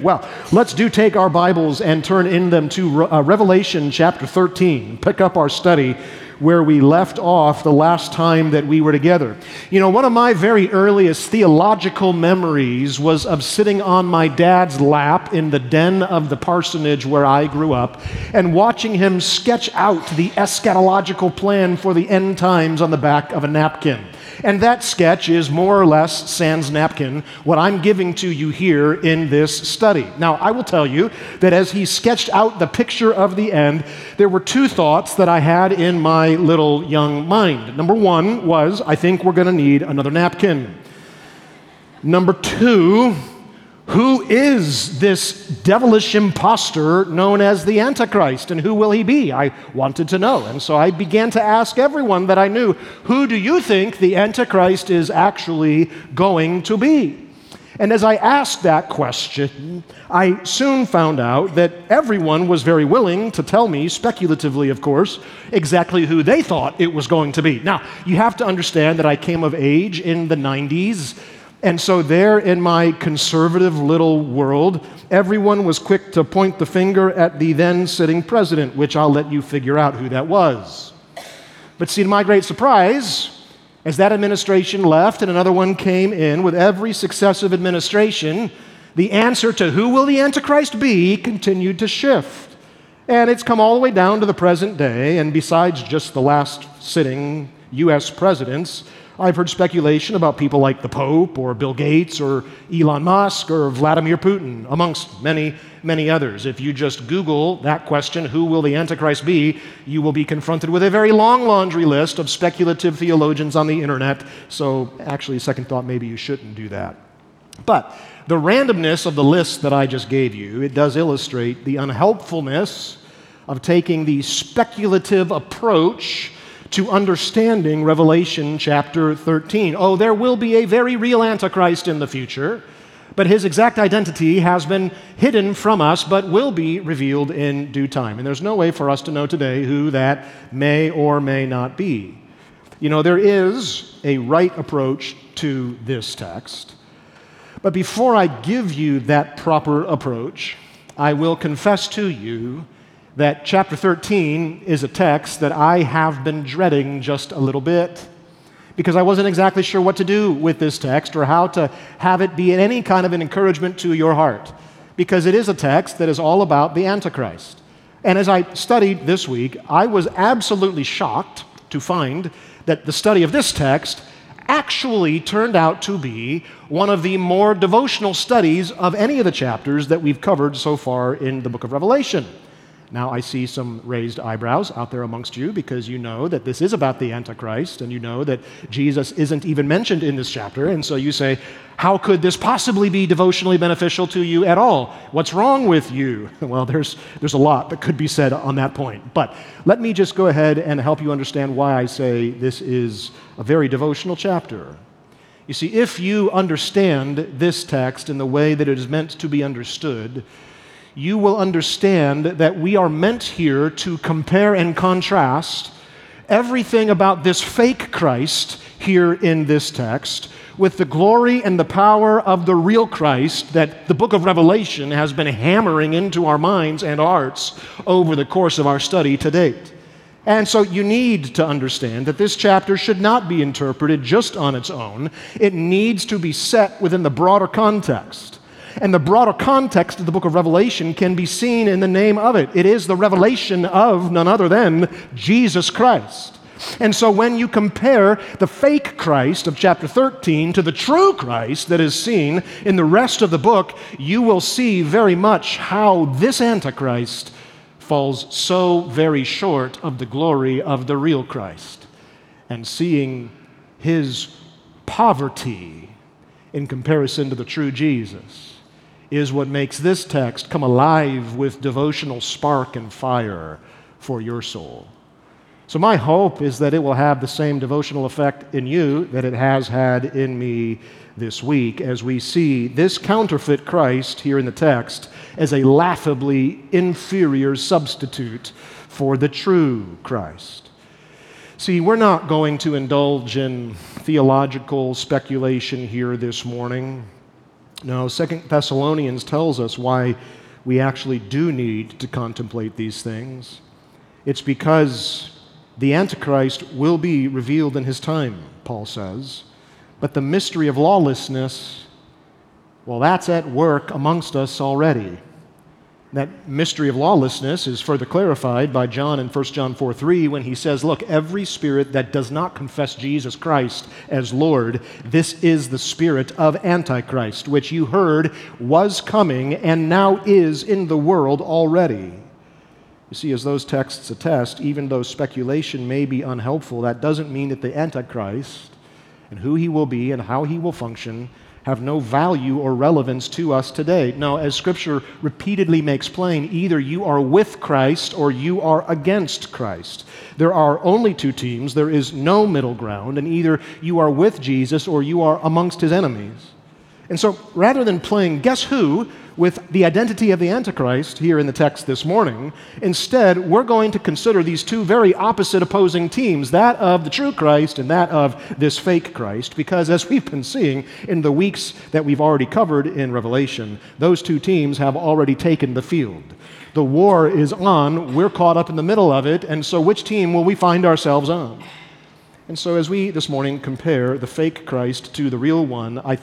Well, let's take our Bibles and turn in them to Revelation chapter 13. Pick up our study where we left off the last time that we were together. You know, one of my very earliest theological memories was of sitting on my dad's lap in the den of the parsonage where I grew up and watching him sketch out the eschatological plan for the end times on the back of a napkin. And that sketch is more or less, sans napkin, what I'm giving to you here in this study. Now, I will tell you that as he sketched out the picture of the end, there were two thoughts that I had in my little young mind. Number one was, I think we're going to need another napkin. Number two, who is this devilish imposter known as the Antichrist, and who will he be? I wanted to know. And so I began to ask everyone that I knew, who do you think the Antichrist is actually going to be? And as I asked that question, I soon found out that everyone was very willing to tell me, speculatively of course, exactly who they thought it was going to be. Now, you have to understand that I came of age in the 90s, and so there in my conservative little world, everyone was quick to point the finger at the then sitting president, which I'll let you figure out who that was. But see, to my great surprise, as that administration left and another one came in, with every successive administration, the answer to who will the Antichrist be continued to shift. And it's come all the way down to the present day, and besides just the last sitting U.S. presidents, I've heard speculation about people like the Pope or Bill Gates or Elon Musk or Vladimir Putin, amongst many, many others. If you just Google that question, who will the Antichrist be, you will be confronted with a very long laundry list of speculative theologians on the internet. So actually, second thought, maybe you shouldn't do that. But the randomness of the list that I just gave you, it does illustrate the unhelpfulness of taking the speculative approach to understanding Revelation chapter 13. Oh, there will be a very real Antichrist in the future, but his exact identity has been hidden from us, but will be revealed in due time. And there's no way for us to know today who that may or may not be. You know, there is a right approach to this text, but before I give you that proper approach, I will confess to you that chapter 13 is a text that I have been dreading just a little bit, because I wasn't exactly sure what to do with this text or how to have it be any kind of an encouragement to your heart, because it is a text that is all about the Antichrist. And as I studied this week, I was absolutely shocked to find that the study of this text actually turned out to be one of the more devotional studies of any of the chapters that we've covered so far in the book of Revelation. Now, I see some raised eyebrows out there amongst you because you know that this is about the Antichrist, and you know that Jesus isn't even mentioned in this chapter, and so you say, how could this possibly be devotionally beneficial to you at all? What's wrong with you? Well, there's a lot that could be said on that point, but let me just go ahead and help you understand why I say this is a very devotional chapter. You see, if you understand this text in the way that it is meant to be understood, you will understand that we are meant here to compare and contrast everything about this fake Christ here in this text with the glory and the power of the real Christ that the book of Revelation has been hammering into our minds and hearts over the course of our study to date. And so you need to understand that this chapter should not be interpreted just on its own. It needs to be set within the broader context. And the broader context of the book of Revelation can be seen in the name of it. It is the revelation of none other than Jesus Christ. And so when you compare the fake Christ of chapter 13 to the true Christ that is seen in the rest of the book, you will see very much how this Antichrist falls so very short of the glory of the real Christ. And seeing his poverty in comparison to the true Jesus is what makes this text come alive with devotional spark and fire for your soul. So my hope is that it will have the same devotional effect in you that it has had in me this week as we see this counterfeit Christ here in the text as a laughably inferior substitute for the true Christ. See, we're not going to indulge in theological speculation here this morning. No, 2 Thessalonians tells us why we actually do need to contemplate these things. It's because the Antichrist will be revealed in his time, Paul says. But the mystery of lawlessness, well, that's at work amongst us already. That mystery of lawlessness is further clarified by John in 1 John 4:3 when he says, look, every spirit that does not confess Jesus Christ as Lord, this is the spirit of Antichrist, which you heard was coming and now is in the world already. You see, as those texts attest, even though speculation may be unhelpful, that doesn't mean that the Antichrist and who he will be and how he will function have no value or relevance to us today. No, as Scripture repeatedly makes plain, either you are with Christ or you are against Christ. There are only two teams. There is no middle ground, and either you are with Jesus or you are amongst his enemies. And so, rather than playing guess who with the identity of the Antichrist here in the text this morning, instead, we're going to consider these two very opposite opposing teams, that of the true Christ and that of this fake Christ, because as we've been seeing in the weeks that we've already covered in Revelation, those two teams have already taken the field. The war is on, we're caught up in the middle of it, and so which team will we find ourselves on? And so as we this morning compare the fake Christ to the real one, I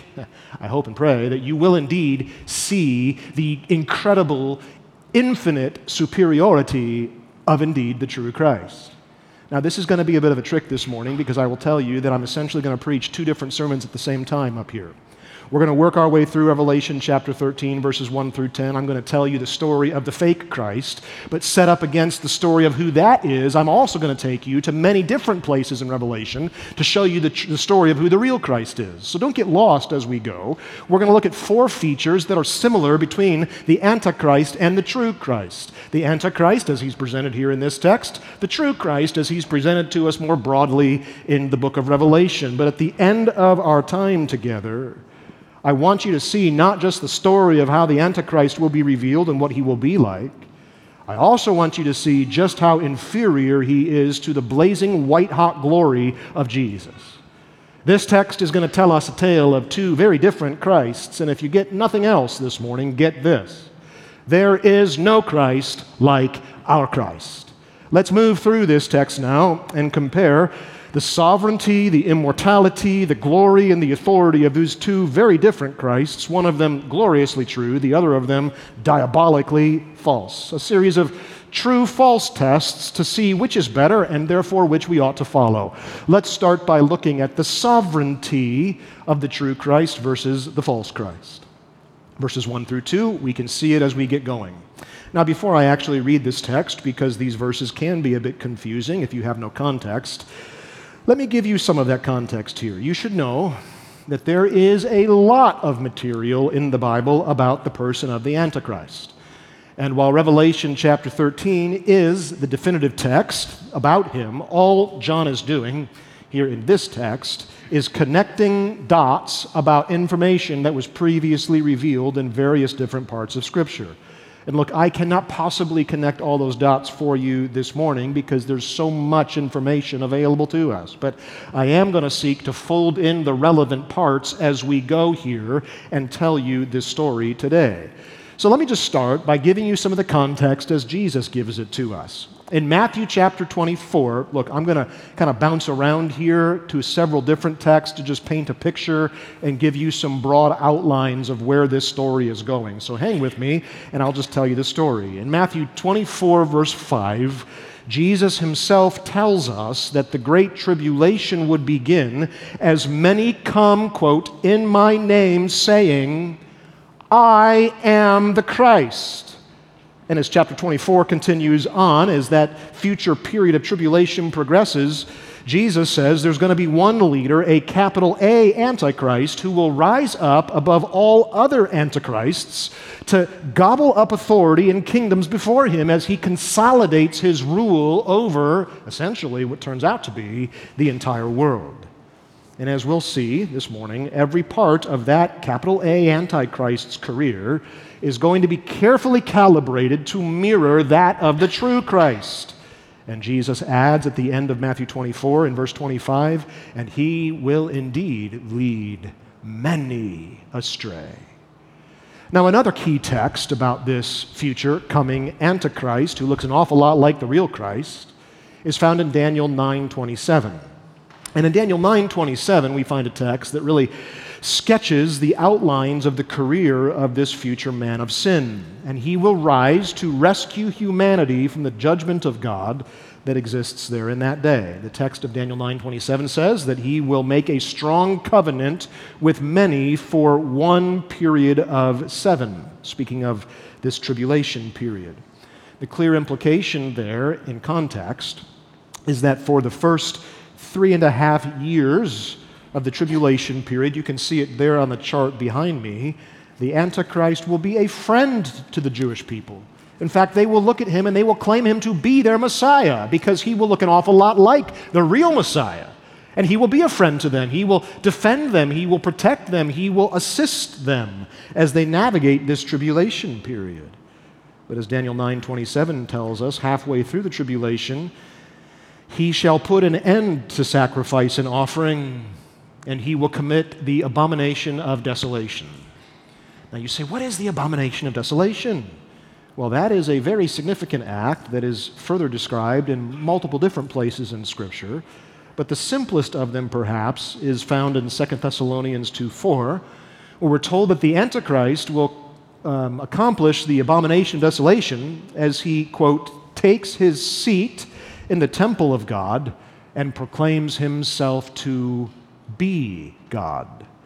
hope and pray that you will indeed see the incredible, infinite superiority of indeed the true Christ. Now this is going to be a bit of a trick this morning because I will tell you that I'm essentially going to preach two different sermons at the same time up here. We're going to work our way through Revelation chapter 13, verses 1 through 10. I'm going to tell you the story of the fake Christ, but set up against the story of who that is, I'm also going to take you to many different places in Revelation to show you the story of who the real Christ is. So don't get lost as we go. We're going to look at four features that are similar between the Antichrist and the true Christ. The Antichrist, as he's presented here in this text, the true Christ, as he's presented to us more broadly in the book of Revelation. But at the end of our time together, I want you to see not just the story of how the Antichrist will be revealed and what he will be like. I also want you to see just how inferior he is to the blazing white-hot glory of Jesus. This text is going to tell us a tale of two very different Christs, and if you get nothing else this morning, get this. There is no Christ like our Christ. Let's move through this text now and compare the sovereignty, the immortality, the glory, and the authority of these two very different Christs, one of them gloriously true, the other of them diabolically false. A series of true-false tests to see which is better and therefore which we ought to follow. Let's start by looking at the sovereignty of the true Christ versus the false Christ. Verses 1 through 2, we can see it as we get going. Now, before I actually read this text, because these verses can be a bit confusing if you have no context, let me give you some of that context here. You should know that there is a lot of material in the Bible about the person of the Antichrist. And while Revelation chapter 13 is the definitive text about him, all John is doing here in this text is connecting dots about information that was previously revealed in various different parts of Scripture. And look, I cannot possibly connect all those dots for you this morning because there's so much information available to us. But I am going to seek to fold in the relevant parts as we go here and tell you this story today. So let me just start by giving you some of the context as Jesus gives it to us. In Matthew chapter 24, look, I'm going to kind of bounce around here to several different texts to just paint a picture and give you some broad outlines of where this story is going. So hang with me, and I'll just tell you the story. In Matthew 24, verse 5, Jesus himself tells us that the great tribulation would begin as many come, quote, in my name, saying, I am the Christ. And as chapter 24 continues on, as that future period of tribulation progresses, Jesus says there's going to be one leader, a capital A Antichrist, who will rise up above all other Antichrists to gobble up authority and kingdoms before him as he consolidates his rule over, essentially, what turns out to be the entire world. And as we'll see this morning, every part of that capital A Antichrist's career is going to be carefully calibrated to mirror that of the true Christ. And Jesus adds at the end of Matthew 24 in verse 25, and he will indeed lead many astray. Now, another key text about this future coming Antichrist, who looks an awful lot like the real Christ, is found in Daniel 9:27. And in Daniel 9:27, we find a text that really sketches the outlines of the career of this future man of sin. And he will rise to rescue humanity from the judgment of God that exists there in that day. The text of Daniel 9:27 says that he will make a strong covenant with many for one period of 7, speaking of this tribulation period. The clear implication there in context is that for the first 3.5 years of the tribulation period, you can see it there on the chart behind me, the Antichrist will be a friend to the Jewish people. In fact, they will look at him and they will claim him to be their Messiah because he will look an awful lot like the real Messiah. And he will be a friend to them. He will defend them. He will protect them. He will assist them as they navigate this tribulation period. But as Daniel 9:27 tells us, halfway through the tribulation, he shall put an end to sacrifice and offering, and he will commit the abomination of desolation. Now you say, what is the abomination of desolation? Well, that is a very significant act that is further described in multiple different places in Scripture, but the simplest of them, perhaps, is found in 2 Thessalonians 2:4, where we're told that the Antichrist will accomplish the abomination of desolation as he, quote, takes his seat in the temple of God and proclaims himself to be God.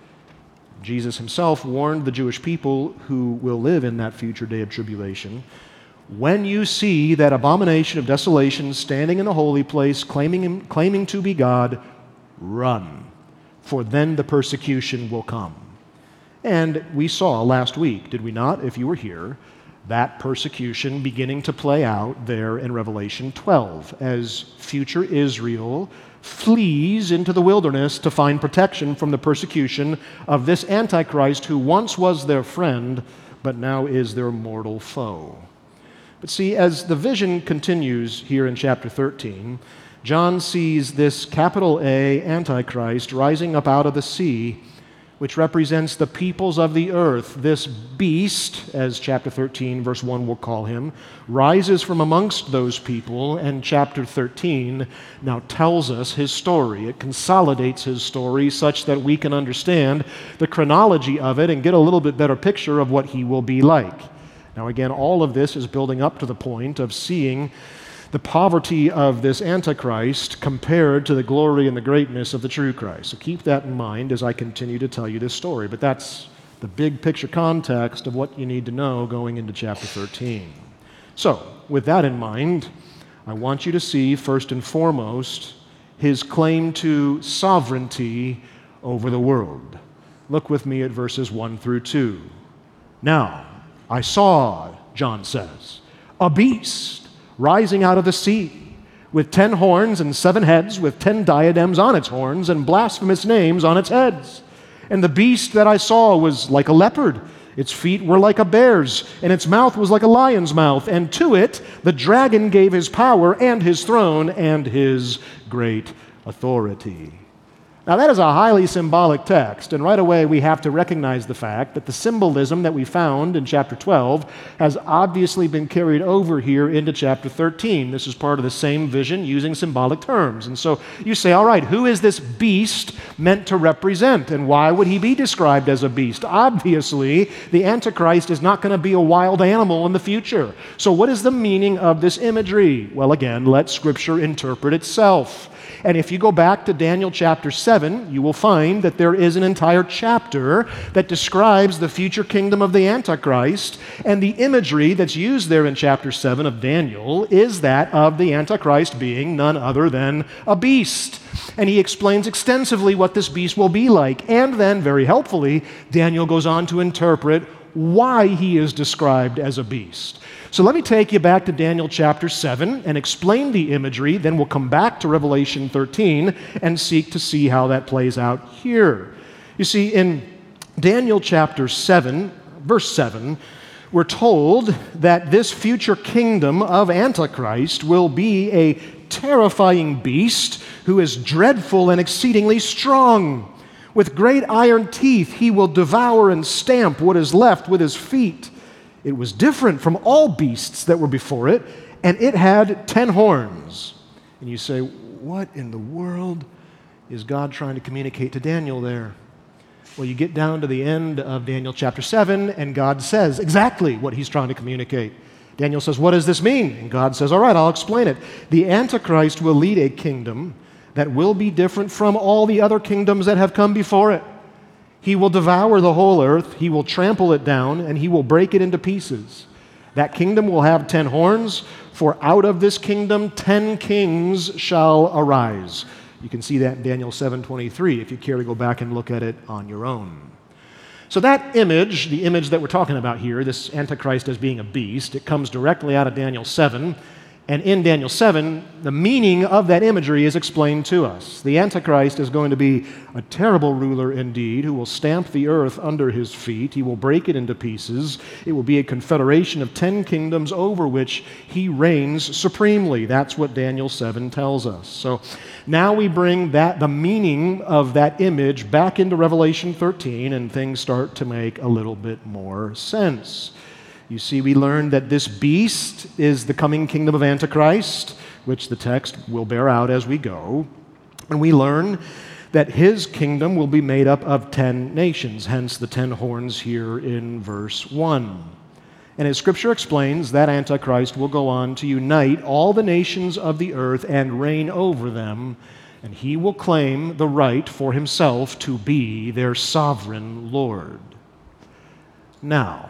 Jesus himself warned the Jewish people who will live in that future day of tribulation, when you see that abomination of desolation standing in the holy place, claiming to be God, run, for then the persecution will come. And we saw last week, did we not, if you were here, that persecution beginning to play out there in Revelation 12 as future Israel flees into the wilderness to find protection from the persecution of this Antichrist who once was their friend but now is their mortal foe. But see, as the vision continues here in chapter 13, John sees this capital A Antichrist rising up out of the sea, which represents the peoples of the earth. This beast, as chapter 13, verse 1 will call him, rises from amongst those people, and chapter 13 now tells us his story. It consolidates his story such that we can understand the chronology of it and get a little bit better picture of what he will be like. Now again, all of this is building up to the point of seeing the poverty of this Antichrist compared to the glory and the greatness of the true Christ. So keep that in mind as I continue to tell you this story. But that's the big picture context of what you need to know going into chapter 13. So, with that in mind, I want you to see, first and foremost, his claim to sovereignty over the world. Look with me at verses 1 through 2. Now, I saw, John says, a beast rising out of the sea, with 10 horns and 7 heads, with 10 diadems on its horns and blasphemous names on its heads. And the beast that I saw was like a leopard. Its feet were like a bear's, and its mouth was like a lion's mouth. And to it the dragon gave his power and his throne and his great authority. Now, that is a highly symbolic text, and right away we have to recognize the fact that the symbolism that we found in chapter 12 has obviously been carried over here into chapter 13. This is part of the same vision using symbolic terms. And so you say, all right, who is this beast meant to represent, and why would he be described as a beast? Obviously, the Antichrist is not going to be a wild animal in the future. So what is the meaning of this imagery? Well, again, let Scripture interpret itself. And if you go back to Daniel chapter 7, you will find that there is an entire chapter that describes the future kingdom of the Antichrist, and the imagery that's used there in chapter 7 of Daniel is that of the Antichrist being none other than a beast. And he explains extensively what this beast will be like, and then, very helpfully, Daniel goes on to interpret why he is described as a beast. So let me take you back to Daniel chapter 7 and explain the imagery, then we'll come back to Revelation 13 and seek to see how that plays out here. You see, in Daniel chapter 7, verse 7, we're told that this future kingdom of Antichrist will be a terrifying beast who is dreadful and exceedingly strong. With great iron teeth he will devour and stamp what is left with his feet. It was different from all beasts that were before it, and it had 10 horns. And you say, what in the world is God trying to communicate to Daniel there? Well, you get down to the end of Daniel chapter 7, and God says exactly what he's trying to communicate. Daniel says, what does this mean? And God says, all right, I'll explain it. The Antichrist will lead a kingdom that will be different from all the other kingdoms that have come before it. He will devour the whole earth, he will trample it down, and he will break it into pieces. That kingdom will have 10 horns, for out of this kingdom 10 kings shall arise. You can see that in Daniel 7:23 if you care to go back and look at it on your own. So that image, the image that we're talking about here, this Antichrist as being a beast, it comes directly out of Daniel 7. And in Daniel 7, the meaning of that imagery is explained to us. The Antichrist is going to be a terrible ruler indeed, who will stamp the earth under his feet. He will break it into pieces. It will be a confederation of 10 kingdoms over which he reigns supremely. That's what Daniel 7 tells us. So now we bring the meaning of that image back into Revelation 13, and things start to make a little bit more sense. You see, we learned that this beast is the coming kingdom of Antichrist, which the text will bear out as we go. And we learn that his kingdom will be made up of 10 nations, hence the 10 horns here in verse 1. And as Scripture explains, that Antichrist will go on to unite all the nations of the earth and reign over them, and he will claim the right for himself to be their sovereign Lord. Now,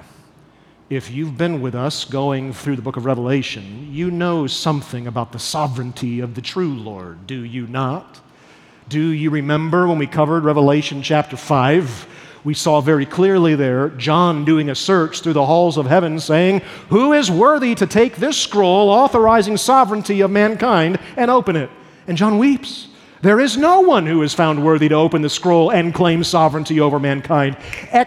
if you've been with us going through the book of Revelation, you know something about the sovereignty of the true Lord, do you not? Do you remember when we covered Revelation chapter 5? We saw very clearly there John doing a search through the halls of heaven saying, who is worthy to take this scroll authorizing sovereignty of mankind and open it? And John weeps. There is no one who is found worthy to open the scroll and claim sovereignty over mankind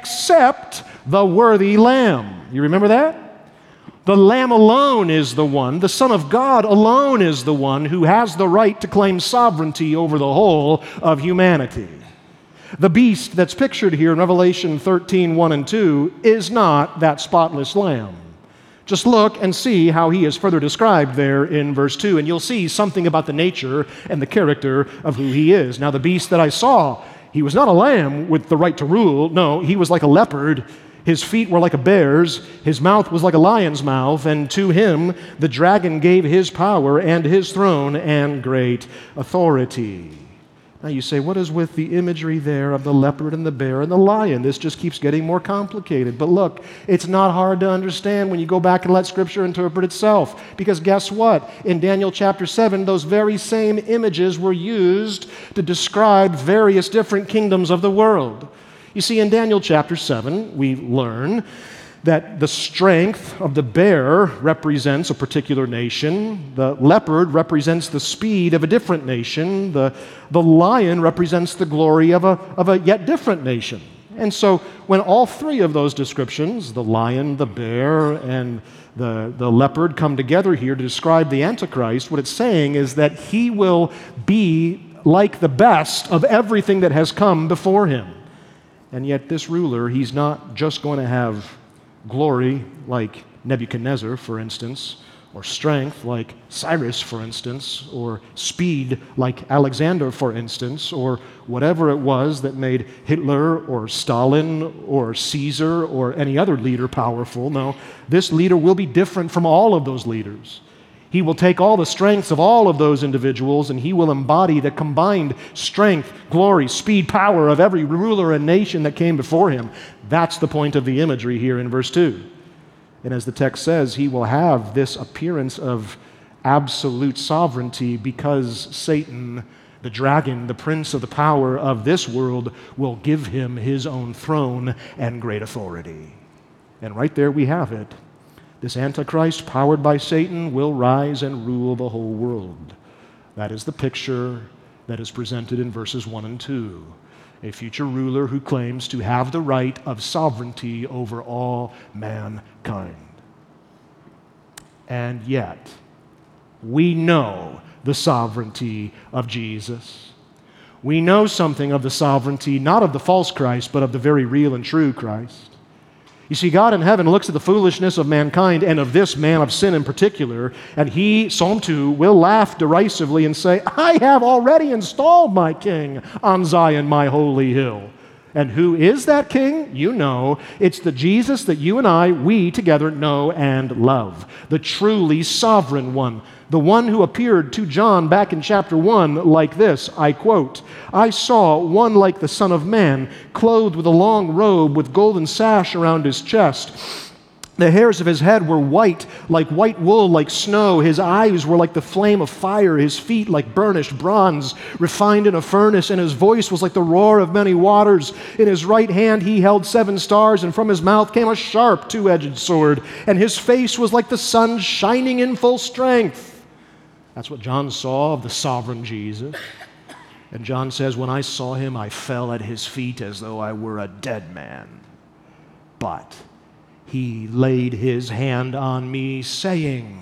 except the worthy Lamb. You remember that? The Lamb alone is the one, the Son of God alone is the one who has the right to claim sovereignty over the whole of humanity. The beast that's pictured here in Revelation 13, 1 and 2 is not that spotless Lamb. Just look and see how he is further described there in verse 2, and you'll see something about the nature and the character of who he is. Now, the beast that I saw, he was not a lamb with the right to rule. No, he was like a leopard. His feet were like a bear's, his mouth was like a lion's mouth, and to him the dragon gave his power and his throne and great authority. Now you say, what is with the imagery there of the leopard and the bear and the lion? This just keeps getting more complicated. But look, it's not hard to understand when you go back and let Scripture interpret itself. Because guess what? In Daniel chapter 7, those very same images were used to describe various different kingdoms of the world. You see, in Daniel chapter 7, we learn that the strength of the bear represents a particular nation, the leopard represents the speed of a different nation, the lion represents the glory of a yet different nation. And so when all three of those descriptions, the lion, the bear, and the leopard come together here to describe the Antichrist, what it's saying is that he will be like the best of everything that has come before him. And yet this ruler, he's not just going to have glory like Nebuchadnezzar, for instance, or strength like Cyrus, for instance, or speed like Alexander, for instance, or whatever it was that made Hitler or Stalin or Caesar or any other leader powerful. No, this leader will be different from all of those leaders. He will take all the strengths of all of those individuals and he will embody the combined strength, glory, speed, power of every ruler and nation that came before him. That's the point of the imagery here in verse 2. And as the text says, he will have this appearance of absolute sovereignty because Satan, the dragon, the prince of the power of this world, will give him his own throne and great authority. And right there we have it. This Antichrist, powered by Satan, will rise and rule the whole world. That is the picture that is presented in verses 1 and 2. A future ruler who claims to have the right of sovereignty over all mankind. And yet, we know the sovereignty of Jesus. We know something of the sovereignty, not of the false Christ, but of the very real and true Christ. You see, God in heaven looks at the foolishness of mankind and of this man of sin in particular, and he, Psalm 2, will laugh derisively and say, I have already installed my king on Zion, my holy hill. And who is that king? You know. It's the Jesus that you and I, we together know and love. The truly sovereign one. The one who appeared to John back in chapter 1 like this, I quote, I saw one like the Son of Man, clothed with a long robe with golden sash around his chest. The hairs of his head were white, like white wool, like snow. His eyes were like the flame of fire, his feet like burnished bronze, refined in a furnace, and his voice was like the roar of many waters. In his right hand he held 7 stars, and from his mouth came a sharp 2-edged sword, and his face was like the sun shining in full strength. That's what John saw of the sovereign Jesus. And John says, when I saw him, I fell at his feet as though I were a dead man. But he laid his hand on me, saying,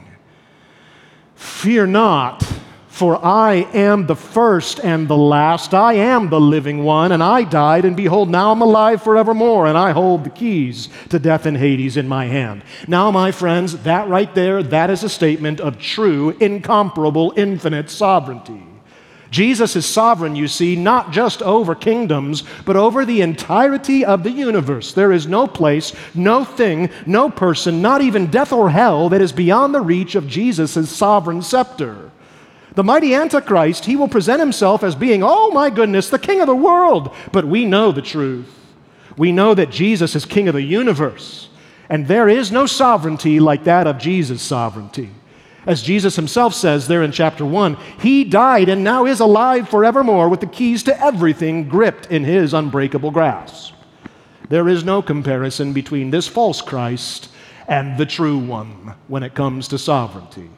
fear not, for I am the first and the last. I am the living one, and I died, and behold, now I'm alive forevermore, and I hold the keys to death and Hades in my hand. Now, my friends, that right there, that is a statement of true, incomparable, infinite sovereignty. Jesus is sovereign, you see, not just over kingdoms, but over the entirety of the universe. There is no place, no thing, no person, not even death or hell that is beyond the reach of Jesus' sovereign scepter. The mighty Antichrist, he will present himself as being, oh my goodness, the king of the world. But we know the truth. We know that Jesus is king of the universe. And there is no sovereignty like that of Jesus' sovereignty. As Jesus himself says there in chapter 1, he died and now is alive forevermore with the keys to everything gripped in his unbreakable grasp. There is no comparison between this false Christ and the true one when it comes to sovereignty.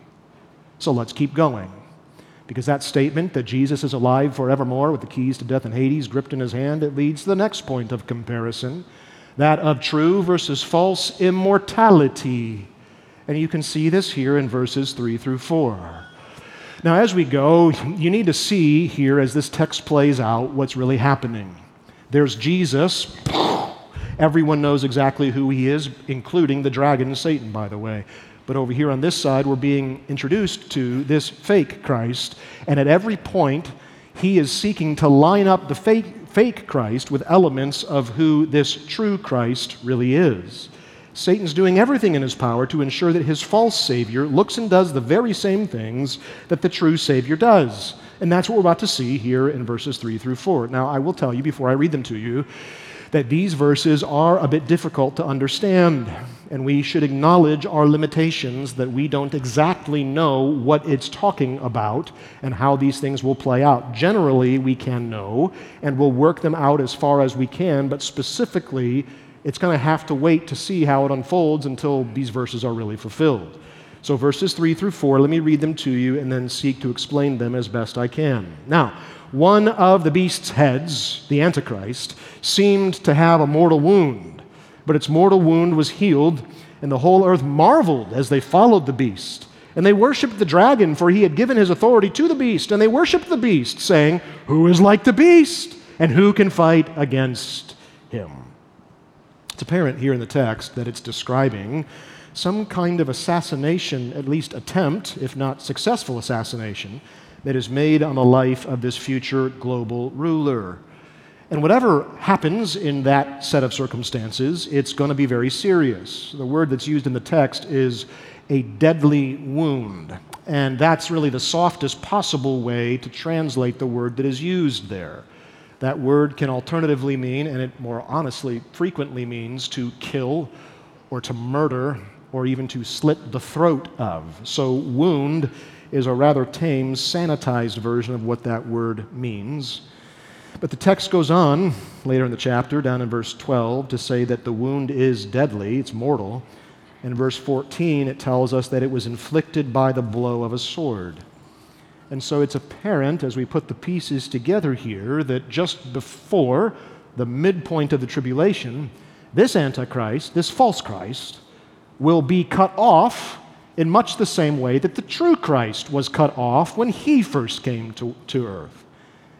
So let's keep going. Because that statement that Jesus is alive forevermore with the keys to death and Hades gripped in his hand, it leads to the next point of comparison, that of true versus false immortality. And you can see this here in verses 3 through 4. Now, as we go, you need to see here as this text plays out what's really happening. There's Jesus. Everyone knows exactly who he is, including the dragon, Satan, by the way. But over here on this side, we're being introduced to this fake Christ. And at every point, he is seeking to line up the fake Christ with elements of who this true Christ really is. Satan's doing everything in his power to ensure that his false Savior looks and does the very same things that the true Savior does. And that's what we're about to see here in verses 3 through 4. Now, I will tell you before I read them to you that these verses are a bit difficult to understand, and we should acknowledge our limitations, that we don't exactly know what it's talking about and how these things will play out. Generally, we can know, and we'll work them out as far as we can, but specifically, it's going to have to wait to see how it unfolds until these verses are really fulfilled. So verses 3 through 4, let me read them to you and then seek to explain them as best I can. Now, one of the beast's heads, the Antichrist, seemed to have a mortal wound, but its mortal wound was healed, and the whole earth marveled as they followed the beast. And they worshipped the dragon, for he had given his authority to the beast, and they worshipped the beast, saying, who is like the beast, and who can fight against him? It's apparent here in the text that it's describing some kind of assassination, at least attempt, if not successful assassination, that is made on the life of this future global ruler. And whatever happens in that set of circumstances, it's going to be very serious. The word that's used in the text is a deadly wound. And that's really the softest possible way to translate the word that is used there. That word can alternatively mean, and it more honestly frequently means, to kill or to murder or even to slit the throat of. So wound is a rather tame, sanitized version of what that word means. But the text goes on later in the chapter, down in verse 12, to say that the wound is deadly, it's mortal. In verse 14, it tells us that it was inflicted by the blow of a sword. And so it's apparent, as we put the pieces together here, that just before the midpoint of the tribulation, this Antichrist, this false Christ, will be cut off in much the same way that the true Christ was cut off when he first came to earth.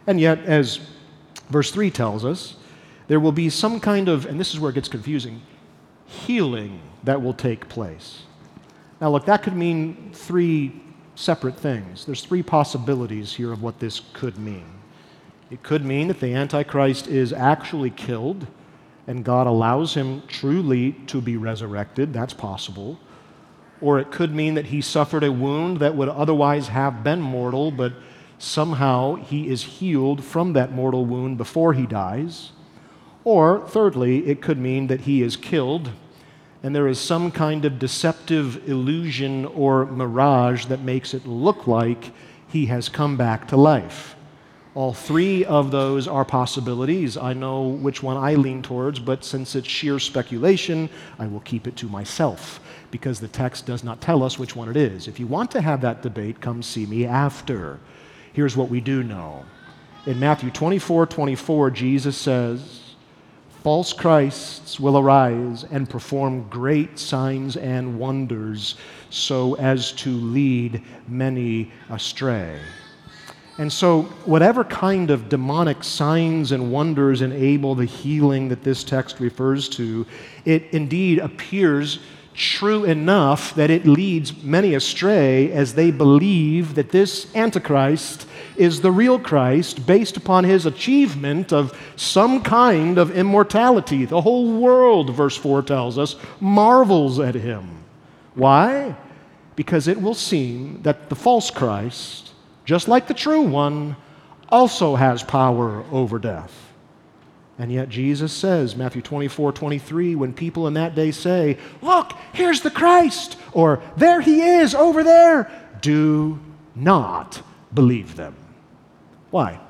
And yet, as verse 3 tells us, there will be some kind of, and this is where it gets confusing, healing that will take place. Now look, that could mean three separate things. There's three possibilities here of what this could mean. It could mean that the Antichrist is actually killed and God allows him truly to be resurrected. That's possible. Or it could mean that he suffered a wound that would otherwise have been mortal, but somehow he is healed from that mortal wound before he dies. Or, thirdly, it could mean that he is killed and there is some kind of deceptive illusion or mirage that makes it look like he has come back to life. All three of those are possibilities. I know which one I lean towards, but since it's sheer speculation, I will keep it to myself because the text does not tell us which one it is. If you want to have that debate, come see me after. Here's what we do know. In Matthew 24:24, Jesus says, false Christs will arise and perform great signs and wonders so as to lead many astray. And so, whatever kind of demonic signs and wonders enable the healing that this text refers to, it indeed appears true enough that it leads many astray as they believe that this Antichrist is the real Christ based upon his achievement of some kind of immortality. The whole world, verse 4 tells us, marvels at him. Why? Because it will seem that the false Christ, just like the true one, also has power over death. And yet Jesus says, Matthew 24:23, when people in that day say, look, here's the Christ, or there he is over there, do not believe them. Why?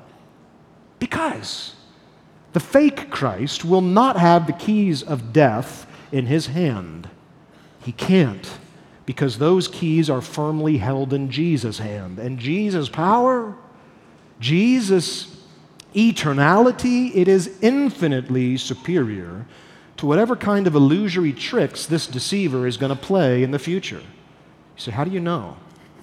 Because the fake Christ will not have the keys of death in his hand. He can't, because those keys are firmly held in Jesus' hand. And Jesus' power, Jesus' eternality, it is infinitely superior to whatever kind of illusory tricks this deceiver is going to play in the future. You say, how do you know?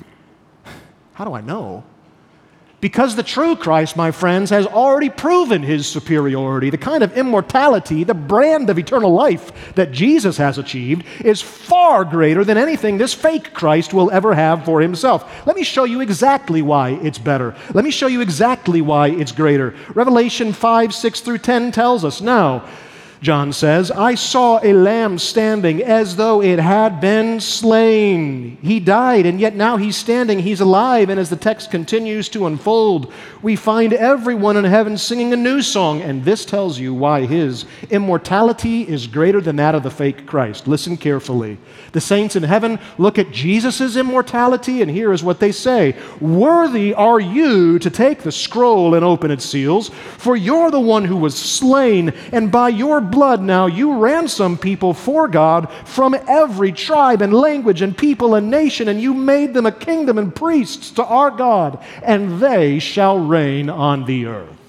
How do I know? Because the true Christ, my friends, has already proven his superiority. The kind of immortality, the brand of eternal life that Jesus has achieved is far greater than anything this fake Christ will ever have for himself. Let me show you exactly why it's better. Let me show you exactly why it's greater. Revelation 5:6-10 tells us, now, John says, I saw a lamb standing as though it had been slain. He died, and yet now he's standing, he's alive. And as the text continues to unfold, we find everyone in heaven singing a new song. And this tells you why his immortality is greater than that of the fake Christ. Listen carefully. The saints in heaven look at Jesus' immortality, and here is what they say. Worthy are you to take the scroll and open its seals, for you're the one who was slain, and by your blood now you ransom people for God from every tribe and language and people and nation, and you made them a kingdom and priests to our God, and they shall reign on the earth.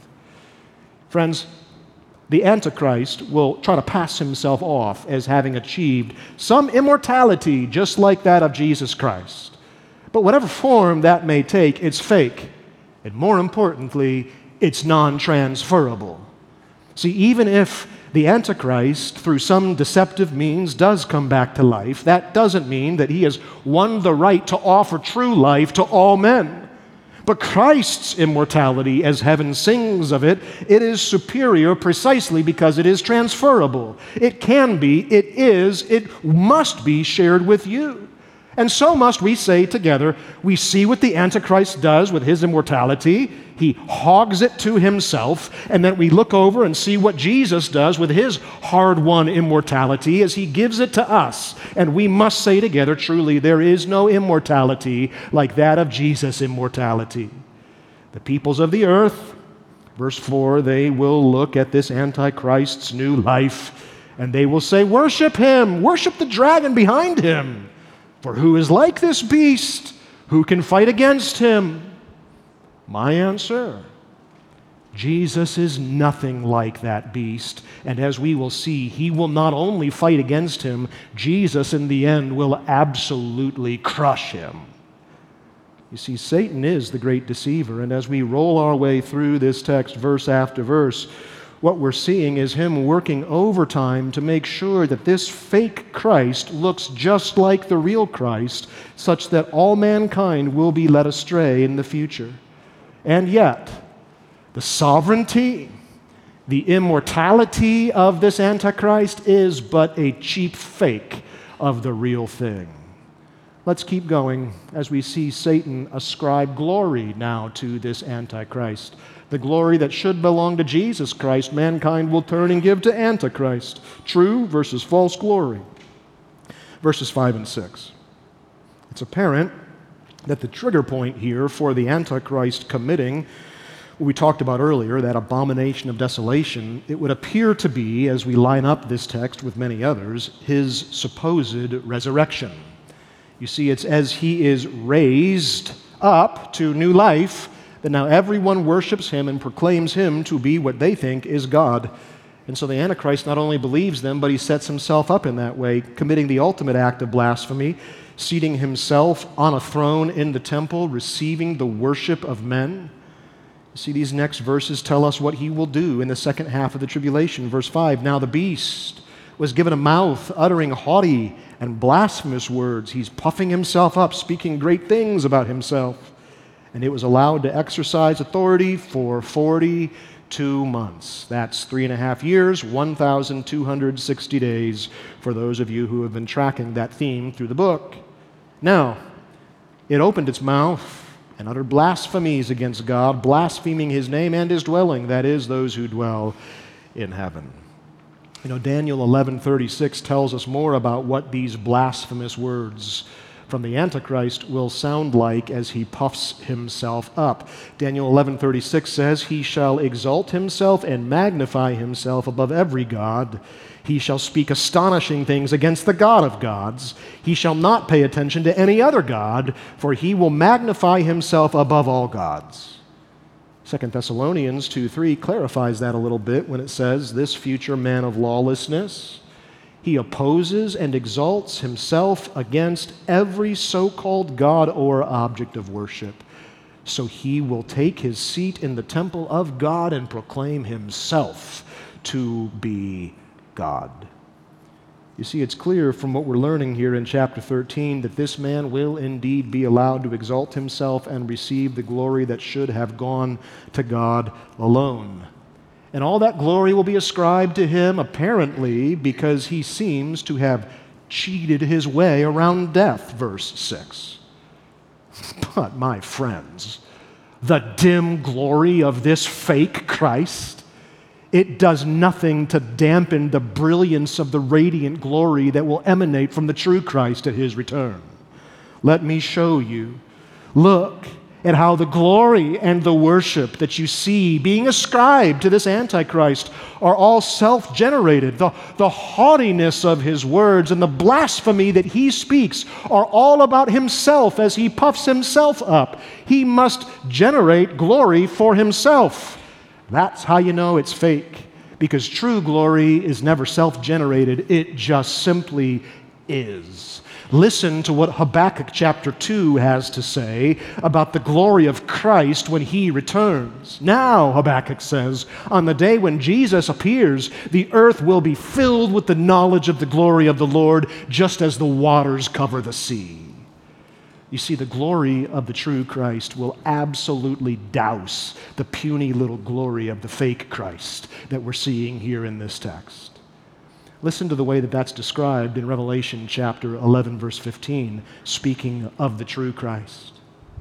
Friends, the Antichrist will try to pass himself off as having achieved some immortality just like that of Jesus Christ. But whatever form that may take, it's fake. And more importantly, it's non-transferable. See, even if the Antichrist, through some deceptive means, does come back to life, that doesn't mean that he has won the right to offer true life to all men. But Christ's immortality, as heaven sings of it, it is superior precisely because it is transferable. It can be, it is, it must be shared with you. And so must we say together, we see what the Antichrist does with his immortality. He hogs it to himself, and then we look over and see what Jesus does with his hard-won immortality as he gives it to us. And we must say together, truly, there is no immortality like that of Jesus' immortality. The peoples of the earth, verse 4, they will look at this Antichrist's new life, and they will say, worship him, worship the dragon behind him. For who is like this beast? Who can fight against him? My answer, Jesus is nothing like that beast. And as we will see, he will not only fight against him, Jesus in the end will absolutely crush him. You see, Satan is the great deceiver, and as we roll our way through this text verse after verse, what we're seeing is him working overtime to make sure that this fake Christ looks just like the real Christ, such that all mankind will be led astray in the future. And yet, the sovereignty, the immortality of this Antichrist is but a cheap fake of the real thing. Let's keep going as we see Satan ascribe glory now to this Antichrist. The glory that should belong to Jesus Christ, mankind will turn and give to Antichrist. True versus false glory. Verses 5 and 6. It's apparent that the trigger point here for the Antichrist committing what we talked about earlier, that abomination of desolation, it would appear to be, as we line up this text with many others, his supposed resurrection. You see, it's as he is raised up to new life that now everyone worships him and proclaims him to be what they think is God. And so the Antichrist not only believes them, but he sets himself up in that way, committing the ultimate act of blasphemy, seating himself on a throne in the temple, receiving the worship of men. You see, these next verses tell us what he will do in the second half of the tribulation. Verse 5, now the beast was given a mouth, uttering haughty and blasphemous words. He's puffing himself up, speaking great things about himself. And it was allowed to exercise authority for 42 months. That's 3.5 years, 1,260 days for those of you who have been tracking that theme through the book. Now, it opened its mouth and uttered blasphemies against God, blaspheming his name and his dwelling, that is, those who dwell in heaven. You know, Daniel 11:36 tells us more about what these blasphemous words from the Antichrist will sound like as he puffs himself up. Daniel 11:36 says, he shall exalt himself and magnify himself above every god. He shall speak astonishing things against the God of gods. He shall not pay attention to any other god, for he will magnify himself above all gods. 2 Thessalonians 2:3 clarifies that a little bit when it says, this future man of lawlessness, he opposes and exalts himself against every so-called god or object of worship. So he will take his seat in the temple of God and proclaim himself to be God. You see, it's clear from what we're learning here in chapter 13 that this man will indeed be allowed to exalt himself and receive the glory that should have gone to God alone. And all that glory will be ascribed to him, apparently, because he seems to have cheated his way around death, verse 6. But, my friends, the dim glory of this fake Christ, it does nothing to dampen the brilliance of the radiant glory that will emanate from the true Christ at his return. Let me show you. Look at how the glory and the worship that you see being ascribed to this Antichrist are all self-generated. The haughtiness of his words and the blasphemy that he speaks are all about himself as he puffs himself up. He must generate glory for himself. That's how you know it's fake, because true glory is never self-generated. It just simply is. Listen to what Habakkuk chapter 2 has to say about the glory of Christ when he returns. Now, Habakkuk says, on the day when Jesus appears, the earth will be filled with the knowledge of the glory of the Lord, just as the waters cover the sea. You see, the glory of the true Christ will absolutely douse the puny little glory of the fake Christ that we're seeing here in this text. Listen to the way that that's described in Revelation chapter 11, verse 15, speaking of the true Christ.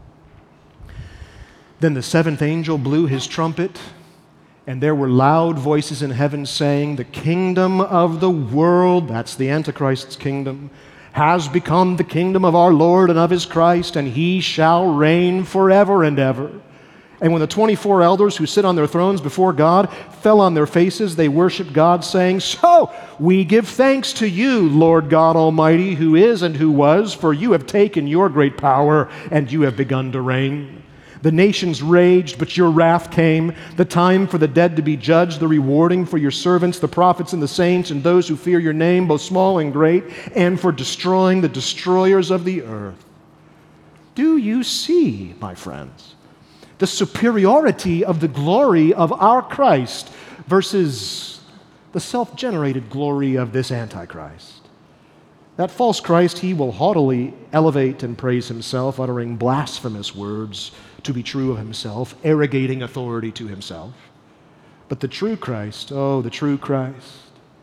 Then the seventh angel blew his trumpet, and there were loud voices in heaven saying, the kingdom of the world, that's the Antichrist's kingdom, has become the kingdom of our Lord and of his Christ, and he shall reign forever and ever. And when the 24 elders who sit on their thrones before God fell on their faces, they worshiped God, saying, so we give thanks to you, Lord God Almighty, who is and who was, for you have taken your great power, and you have begun to reign. The nations raged, but your wrath came, the time for the dead to be judged, the rewarding for your servants, the prophets and the saints, and those who fear your name, both small and great, and for destroying the destroyers of the earth. Do you see, my friends, the superiority of the glory of our Christ versus the self-generated glory of this Antichrist? That false Christ, he will haughtily elevate and praise himself, uttering blasphemous words to be true of himself, arrogating authority to himself. But the true Christ, the true Christ,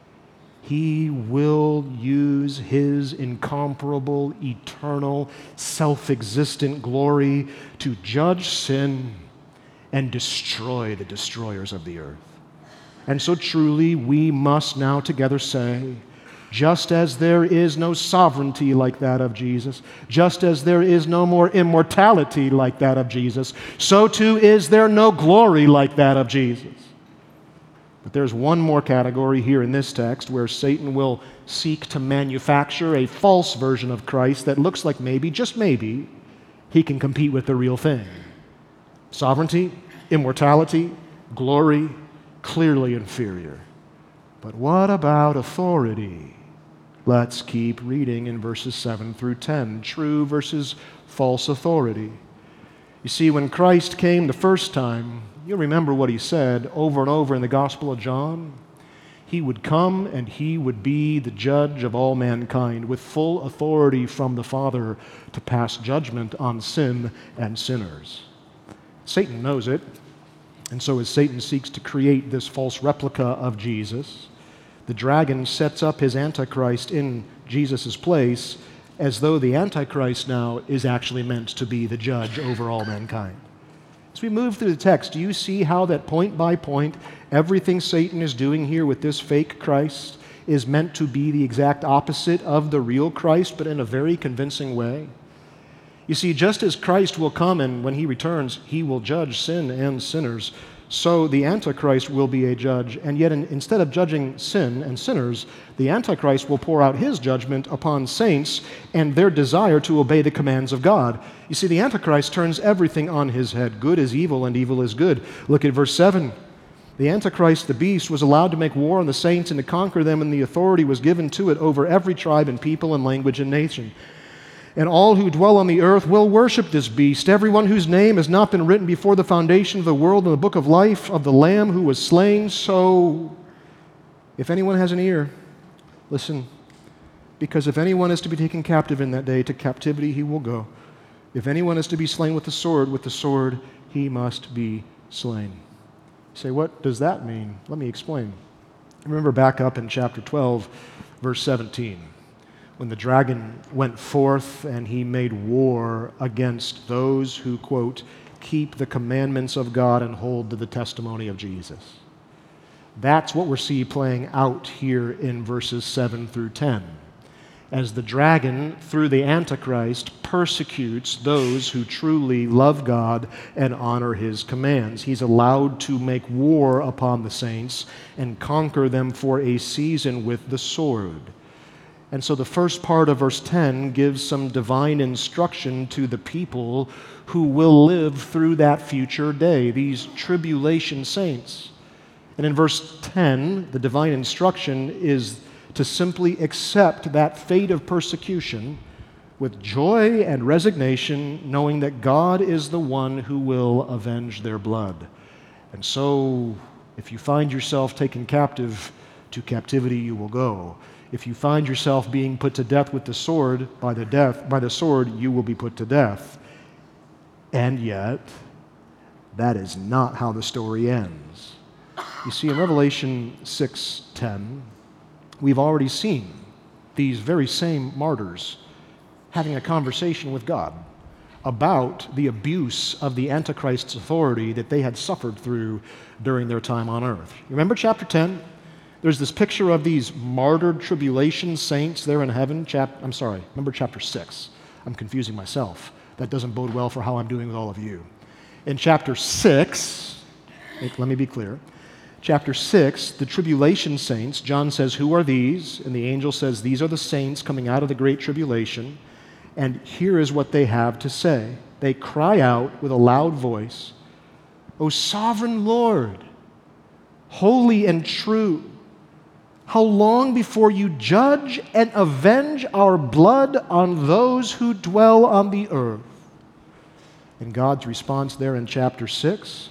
he will use his incomparable, eternal, self-existent glory to judge sin and destroy the destroyers of the earth. And so truly we must now together say, just as there is no sovereignty like that of Jesus, just as there is no more immortality like that of Jesus, so too is there no glory like that of Jesus. But there's one more category here in this text where Satan will seek to manufacture a false version of Christ that looks like maybe, just maybe, he can compete with the real thing. Sovereignty, immortality, glory, clearly inferior. But what about authority? Let's keep reading in verses 7 through 10. True versus false authority. You see, when Christ came the first time, you remember what he said over and over in the Gospel of John. He would come and he would be the judge of all mankind with full authority from the Father to pass judgment on sin and sinners. Satan knows it, and so as Satan seeks to create this false replica of Jesus, the dragon sets up his Antichrist in Jesus' place as though the Antichrist now is actually meant to be the judge over all mankind. As we move through the text, do you see how that point by point, everything Satan is doing here with this fake Christ is meant to be the exact opposite of the real Christ, but in a very convincing way? You see, just as Christ will come and when he returns, he will judge sin and sinners, so the Antichrist will be a judge, and yet instead of judging sin and sinners, the Antichrist will pour out his judgment upon saints and their desire to obey the commands of God. You see, the Antichrist turns everything on his head. Good is evil and evil is good. Look at verse 7. The Antichrist, the beast, was allowed to make war on the saints and to conquer them, and the authority was given to it over every tribe and people and language and nation. And all who dwell on the earth will worship this beast, everyone whose name has not been written before the foundation of the world in the book of life of the Lamb who was slain. So, if anyone has an ear, listen, because if anyone is to be taken captive in that day, to captivity he will go. If anyone is to be slain with the sword he must be slain. You say, what does that mean? Let me explain. Remember back up in chapter 12, verse 17. When the dragon went forth and he made war against those who, quote, keep the commandments of God and hold to the testimony of Jesus. That's what we're seeing playing out here in verses 7 through 10. As the dragon, through the Antichrist, persecutes those who truly love God and honor his commands. He's allowed to make war upon the saints and conquer them for a season with the sword. And so the first part of verse 10 gives some divine instruction to the people who will live through that future day, these tribulation saints. And in verse 10, the divine instruction is to simply accept that fate of persecution with joy and resignation, knowing that God is the one who will avenge their blood. And so, if you find yourself taken captive, to captivity you will go. If you find yourself being put to death with the sword, by the sword you will be put to death. And yet, that is not how the story ends. You see, in Revelation 6:10, we've already seen these very same martyrs having a conversation with God about the abuse of the Antichrist's authority that they had suffered through during their time on earth. You remember chapter 10? There's this picture of these martyred tribulation saints there in heaven. Remember chapter 6. I'm confusing myself. That doesn't bode well for how I'm doing with all of you. In chapter 6, let me be clear. Chapter 6, the tribulation saints, John says, who are these? And the angel says, these are the saints coming out of the great tribulation. And here is what they have to say. They cry out with a loud voice, O sovereign Lord, holy and true, how long before you judge and avenge our blood on those who dwell on the earth? And God's response there in chapter 6,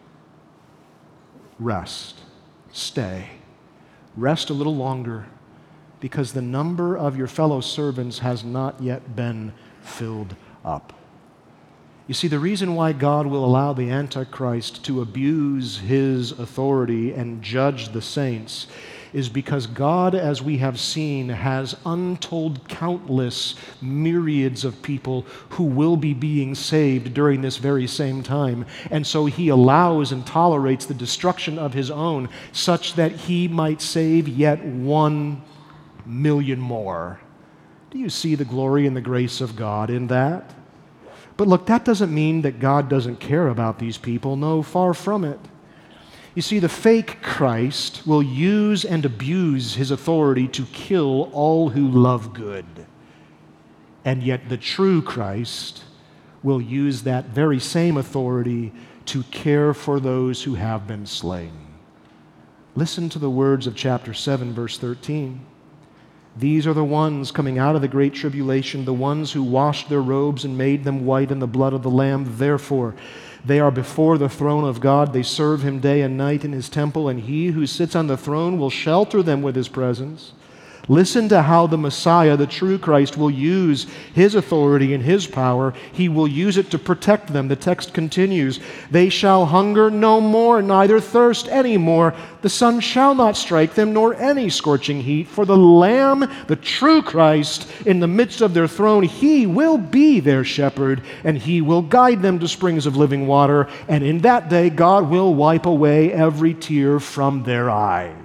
rest, stay, rest a little longer, because the number of your fellow servants has not yet been filled up. You see, the reason why God will allow the Antichrist to abuse his authority and judge the saints is because God, as we have seen, has untold countless myriads of people who will be being saved during this very same time. And so he allows and tolerates the destruction of his own such that he might save yet 1 million more. Do you see the glory and the grace of God in that? But look, that doesn't mean that God doesn't care about these people. No, far from it. You see, the fake Christ will use and abuse his authority to kill all who love good. And yet the true Christ will use that very same authority to care for those who have been slain. Listen to the words of chapter 7, verse 13. These are the ones coming out of the great tribulation, the ones who washed their robes and made them white in the blood of the Lamb. Therefore, they are before the throne of God. They serve him day and night in his temple, and he who sits on the throne will shelter them with his presence. Listen to how the Messiah, the true Christ, will use his authority and his power. He will use it to protect them. The text continues, they shall hunger no more, neither thirst any more. The sun shall not strike them, nor any scorching heat. For the Lamb, the true Christ, in the midst of their throne, he will be their shepherd, and he will guide them to springs of living water. And in that day, God will wipe away every tear from their eyes.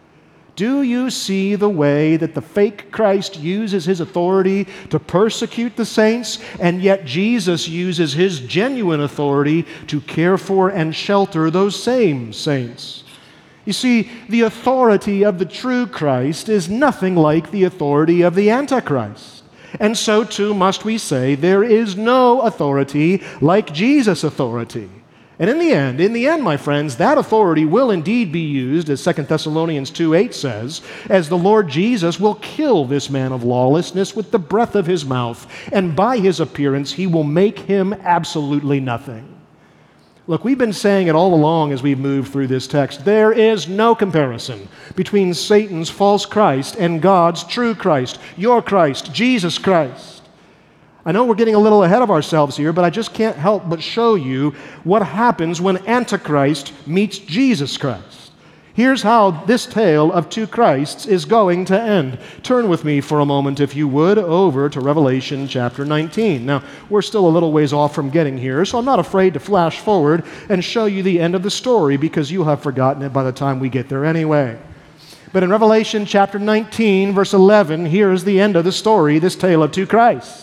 Do you see the way that the fake Christ uses his authority to persecute the saints, and yet Jesus uses his genuine authority to care for and shelter those same saints? You see, the authority of the true Christ is nothing like the authority of the Antichrist. And so too must we say there is no authority like Jesus' authority. And in the end, my friends, that authority will indeed be used, as 2 Thessalonians 2:8 says, as the Lord Jesus will kill this man of lawlessness with the breath of his mouth, and by his appearance he will make him absolutely nothing. Look, we've been saying it all along as we've moved through this text. There is no comparison between Satan's false Christ and God's true Christ, your Christ, Jesus Christ. I know we're getting a little ahead of ourselves here, but I just can't help but show you what happens when Antichrist meets Jesus Christ. Here's how this tale of two Christs is going to end. Turn with me for a moment, if you would, over to Revelation chapter 19. Now, we're still a little ways off from getting here, so I'm not afraid to flash forward and show you the end of the story, because you'll have forgotten it by the time we get there anyway. But in Revelation chapter 19, verse 11, here is the end of the story, this tale of two Christs.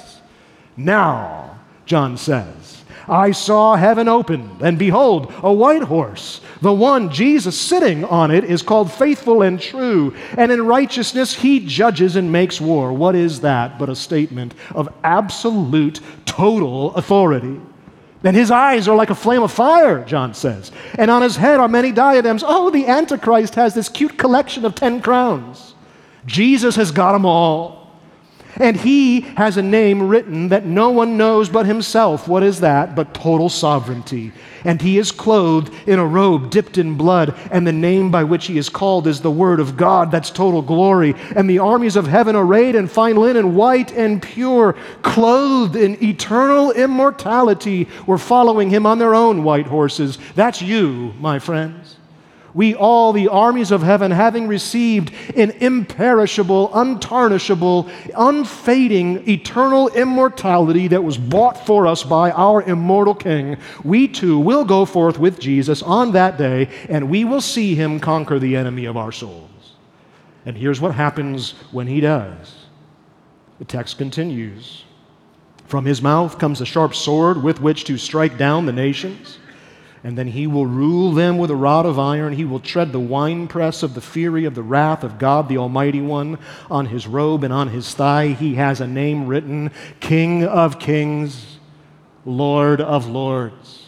Now, John says, I saw heaven opened, and behold, a white horse. The one, Jesus, sitting on it is called Faithful and True, and in righteousness he judges and makes war. What is that but a statement of absolute, total authority? And his eyes are like a flame of fire, John says, and on his head are many diadems. Oh, the Antichrist has this cute collection of 10 crowns. Jesus has got them all. And he has a name written that no one knows but himself. What is that? But total sovereignty. And he is clothed in a robe dipped in blood, and the name by which he is called is the Word of God. That's total glory. And the armies of heaven, arrayed in fine linen, white and pure, clothed in eternal immortality, were following him on their own white horses. That's you, my friends. We all, the armies of heaven, having received an imperishable, untarnishable, unfading, eternal immortality that was bought for us by our immortal King, we too will go forth with Jesus on that day, and we will see him conquer the enemy of our souls. And here's what happens when he does. The text continues. From his mouth comes a sharp sword with which to strike down the nations. And then he will rule them with a rod of iron. He will tread the winepress of the fury of the wrath of God the Almighty One. On his robe and on his thigh he has a name written, King of Kings, Lord of Lords.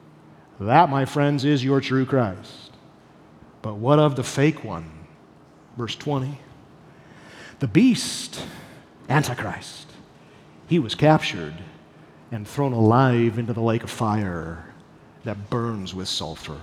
That, my friends, is your true Christ. But what of the fake one? Verse 20. The beast, Antichrist, he was captured, and thrown alive into the lake of fire that burns with sulfur.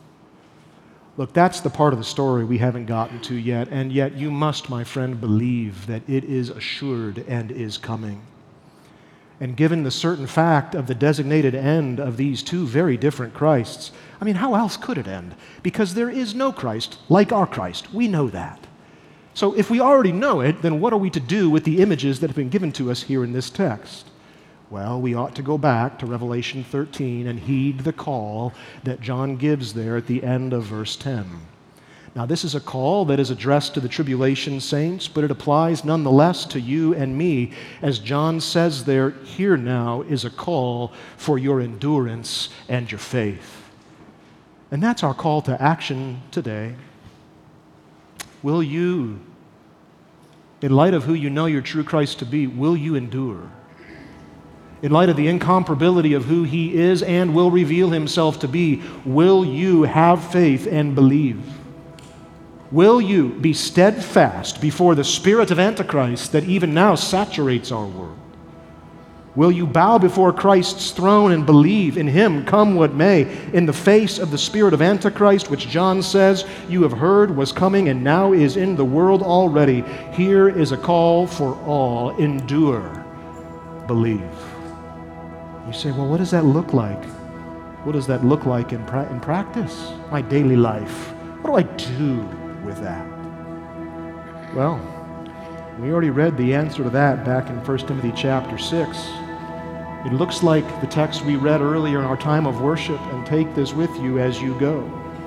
Look, that's the part of the story we haven't gotten to yet, and yet you must, my friend, believe that it is assured and is coming. And given the certain fact of the designated end of these two very different Christs, I mean, how else could it end? Because there is no Christ like our Christ. We know that. So if we already know it, then what are we to do with the images that have been given to us here in this text? Well, we ought to go back to Revelation 13 and heed the call that John gives there at the end of verse 10. Now, this is a call that is addressed to the tribulation saints, but it applies nonetheless to you and me. As John says there, here now is a call for your endurance and your faith. And that's our call to action today. Will you, in light of who you know your true Christ to be, will you endure? In light of the incomparability of who he is and will reveal himself to be, will you have faith and believe? Will you be steadfast before the spirit of Antichrist that even now saturates our world? Will you bow before Christ's throne and believe in him, come what may, in the face of the spirit of Antichrist, which John says you have heard was coming and now is in the world already? Here is a call for all. Endure. Believe. You say, well, what does that look like? What does that look like in practice? My daily life. What do I do with that? Well, we already read the answer to that back in 1 Timothy chapter 6. It looks like the text we read earlier in our time of worship, and take this with you as you go.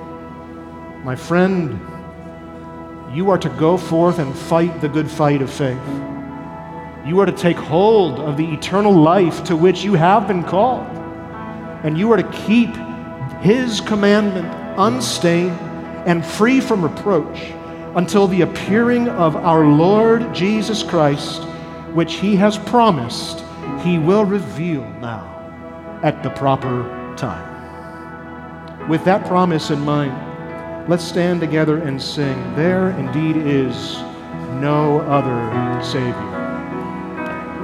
My friend, you are to go forth and fight the good fight of faith. You are to take hold of the eternal life to which you have been called, and you are to keep his commandment unstained and free from reproach until the appearing of our Lord Jesus Christ, which he has promised he will reveal now at the proper time. With that promise in mind, let's stand together and sing, "There indeed is no other Savior."